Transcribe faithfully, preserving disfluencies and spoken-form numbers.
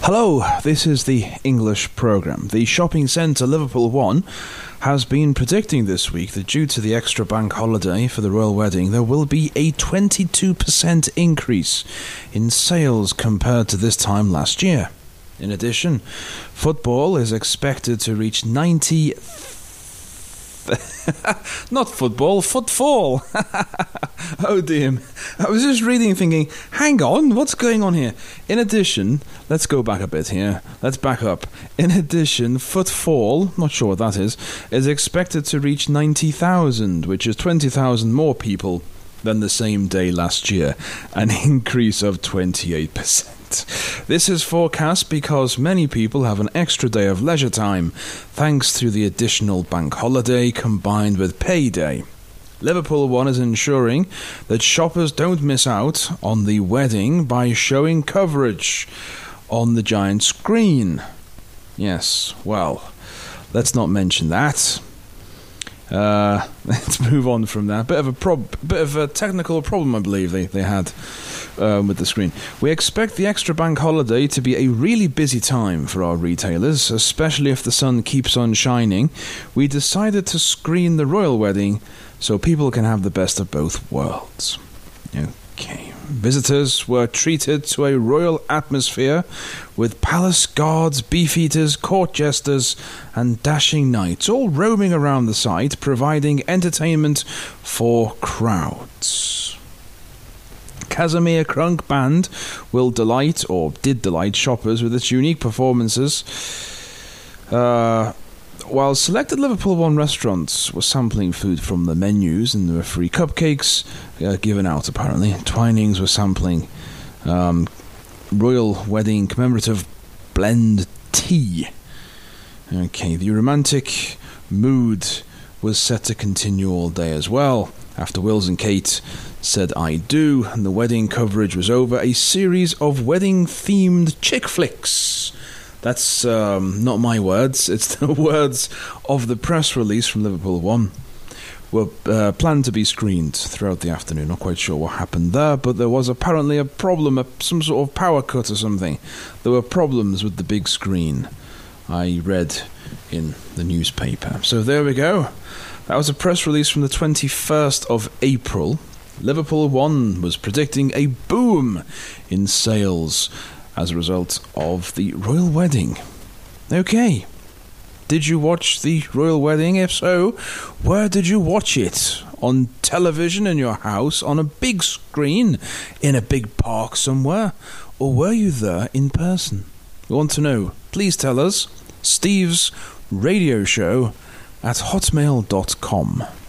Hello, this is the English programme. The shopping centre Liverpool One has been predicting this week that due to the extra bank holiday for the royal wedding, there will be a twenty-two percent increase in sales compared to this time last year. In addition, football is expected to reach ninety... Not football, footfall. Oh dear. I was just reading thinking, hang on, what's going on here? In addition, let's go back a bit here. Let's back up. In addition, footfall, not sure what that is, is expected to reach ninety thousand, which is twenty thousand more people than the same day last year, an increase of twenty-eight percent. This is forecast because many people have an extra day of leisure time, thanks to the additional bank holiday combined with payday. Liverpool One is ensuring that shoppers don't miss out on the wedding by showing coverage on the giant screen. Yes, well, let's not mention that. Uh, let's move on from that. Bit of a prob- bit of a technical problem, I believe they they had um, with the screen. We expect the extra bank holiday to be a really busy time for our retailers, especially if the sun keeps on shining. We decided to screen the royal wedding so people can have the best of both worlds. Okay. Visitors were treated to a royal atmosphere with palace guards, beefeaters, court jesters and dashing knights all roaming around the site, providing entertainment for crowds. Casimir Crunk Band will delight, or did delight, shoppers with its unique performances. Uh... While selected Liverpool One restaurants were sampling food from the menus, and there were free cupcakes uh, given out, apparently. Twinings were sampling um, royal wedding commemorative blend tea. Okay, the romantic mood was set to continue all day as well. After Wills and Kate said I do, and the wedding coverage was over, a series of wedding-themed chick flicks. That's um, not my words, it's the words of the press release from Liverpool One. Were uh, planned to be screened throughout the afternoon. Not quite sure what happened there, but there was apparently a problem, a, some sort of power cut or something. There were problems with the big screen, I read in the newspaper. So there we go. That was a press release from the twenty-first of April. Liverpool One was predicting a boom in sales as a result of the royal wedding. Okay. Did you watch the royal wedding? If so, where did you watch it? On television in your house? On a big screen? In a big park somewhere? Or were you there in person? We want to know. Please tell us. Steve's Radio Show at hotmail dot com.